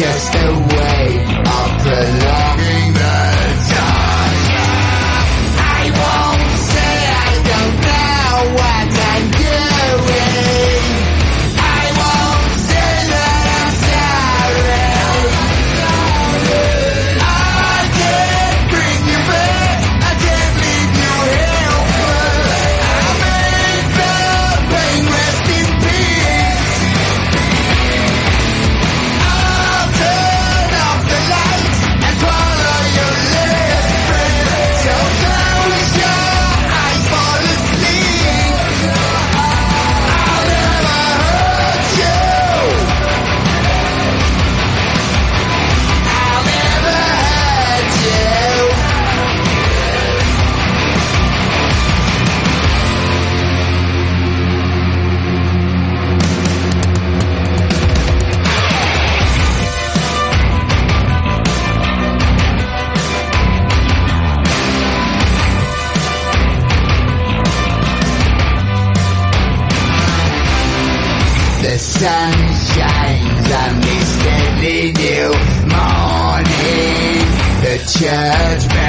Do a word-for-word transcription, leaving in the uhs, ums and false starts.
just a way of prolonging the time. I won't say I don't know what I'm doing. I won't say that I'm sorry. I can't bring you back. I can't leave you helpless. I make the pain rest in peace. I'll turn off the lights and swallow your last breath. So close your eyes, fall asleep. I'll never hurt you. I'll never hurt you. The sun shines on this steadily new morning. The church bells